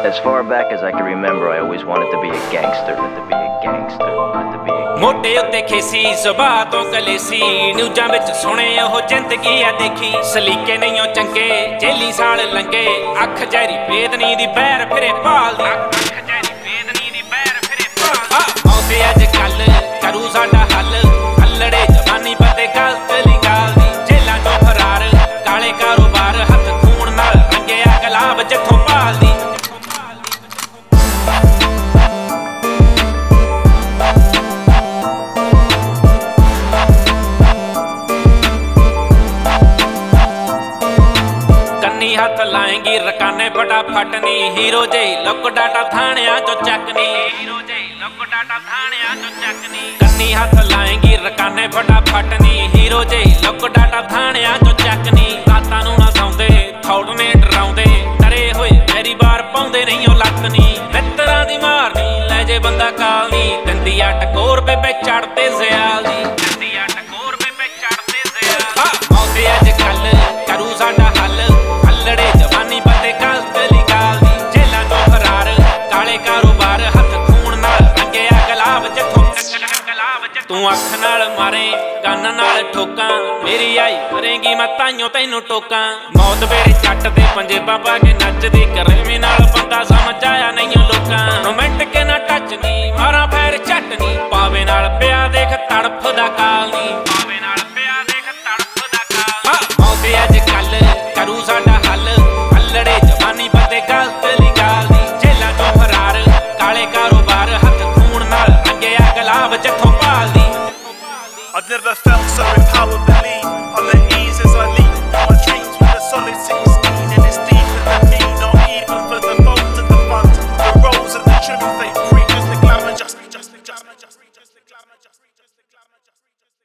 As far back as I can remember, I always wanted to be a gangster. ਮੋਢੇ ਉੱਤੇ ਖੇਸੀ ਸੁਭਾਅ ਤੋਂ ਕਲੇਸੀ ਨਿਊਜ਼ਾਂ ਵਿੱਚ ਸੁਣੇ ਉਹ ਜ਼ਿੰਦਗੀ ਆ ਦੇਖੀ ਸਲੀਕੇ ਨਹੀਂ ਉਹ ਚੰਗੇ ਜੇਲੀ ਸਾਲ ਲੰਗੇ ਅੱਖ ਜੈਰੀ ਬੇਦਨੀ ਦੀ ਬੈਰ ਫਿਰੇ ਭਾਲਦੀ ਆਉਂਦੇ ਅੱਜ ਕੱਲ ਕਰੂ ਸਾਡਾ ਹੱਲ ਹੱਲੜੇ ਜਵਾਨੀ ਪਤੇ ਗਲਤ ਲਿਗਾਲਦੀ ਜੇਲਾਂ ਤੋਂ ਫਰਾਰ ਕਾਲੇ ਕਾਰੋਬਾਰ ਹੱਥ ਖੂਨ ਨਾਲ ਰੰਗਿਆ ਗੁਲਾਬ ਜਿੱਥੋਂ ਭਾਲਦੀ हथ लाएंगी रकाने फटाफट नी हीरो जे लुक डाटा थाणिया चो चकनी कन्नी हथ लाएंगी रकाने फटाफट नी हीरो जे लुक डाटा थाणिया चो चकनी रातां नूं ना सौंदे थौड़ ने डराउंदे डरे होए मेरी बार पाउंदे नहीं ओ लक नी मित्तरां दी मारनी ले जे बंदा काल नी दिंदी आ टकोर बेबे चढ़ते ज़याल दी आउंदे अज कल करू साडा हल हल्लड़े जवानी पते गलत लिगालदी जेलां चों फरार काले कारोबार हथ खून नाल रंगिया गुलाब जिथों तू अख नाल मारे कंन नाल ठोकां मेरी आई करेंगी मैं ताइयों तैनूं टोकां मौत वेले जट दे पंजेबां पा के नचदी करेवें नाल बंदा समझ आया नहीं लोकां रोमांटिक के ना टच नी मारा पैर झट नी पावे नाल पिया देख तड़फ दा काल नी आउंदे अज कल करू साडा हल हल्लड़े जवानी पते गलत लिगालदी जेलां चों फरार काले कारोबार हथ खून नाल रंगिया गुलाब जिथों भालदी I've never felt so empowered, believe on the ease as I leap my dreams with a solid 16 and it's deeper than me, not even for the bold and the fun, the roles and the truth they preach, just the glamour, just the glamour.